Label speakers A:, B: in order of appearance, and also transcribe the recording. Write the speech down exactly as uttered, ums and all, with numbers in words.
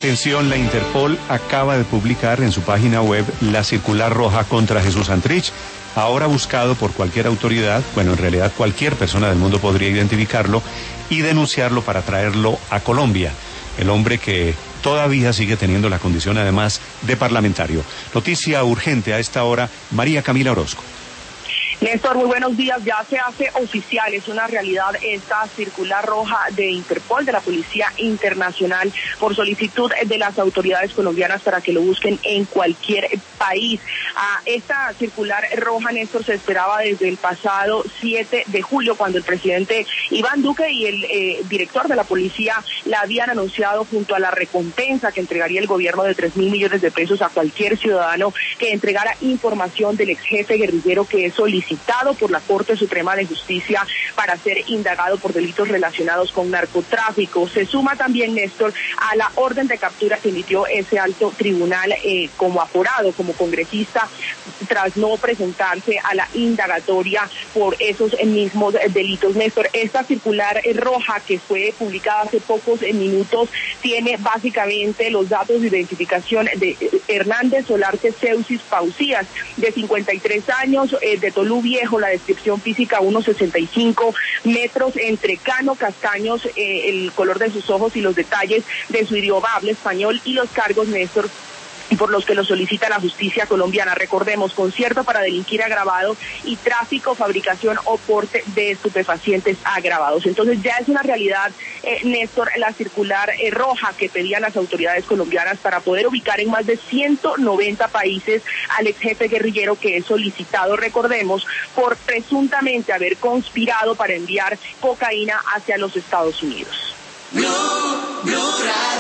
A: Atención, la Interpol acaba de publicar en su página web la circular roja contra Jesús Santrich, ahora buscado por cualquier autoridad, bueno, en realidad cualquier persona del mundo podría identificarlo y denunciarlo para traerlo a Colombia. El hombre que todavía sigue teniendo la condición además de parlamentario. Noticia urgente a esta hora, María Camila Orozco.
B: Néstor, muy buenos días. Ya se hace oficial, es una realidad esta circular roja de Interpol, de la Policía Internacional, por solicitud de las autoridades colombianas para que lo busquen en cualquier país. Ah, esta circular roja, Néstor, se esperaba desde el pasado siete de julio, cuando el presidente Iván Duque y el eh, director de la policía la habían anunciado junto a la recompensa que entregaría el gobierno de tres mil millones de pesos a cualquier ciudadano que entregara información del ex jefe guerrillero que es solicitado por la Corte Suprema de Justicia para ser indagado por delitos relacionados con narcotráfico. Se suma también, Néstor, a la orden de captura que emitió ese alto tribunal eh, como aforado, como congresista, tras no presentarse a la indagatoria por esos mismos delitos. Néstor, esta circular roja que fue publicada hace pocos minutos tiene básicamente los datos de identificación de Hernández Solarte Ceusis Pausías, de cincuenta y tres años, eh, de Tolú Viejo, la descripción física uno sesenta y cinco metros, entrecano, castaños, eh, el color de sus ojos y los detalles de su idioma, habla español, y los cargos, Néstor, por los que lo solicita la justicia colombiana. Recordemos, concierto para delinquir agravado y tráfico, fabricación o porte de estupefacientes agravados. Entonces ya es una realidad, eh, Néstor, la circular eh, roja que pedían las autoridades colombianas para poder ubicar en más de ciento noventa países al ex jefe guerrillero que es solicitado, recordemos, por presuntamente haber conspirado para enviar cocaína hacia los Estados Unidos.
C: Blue, Blue Radio.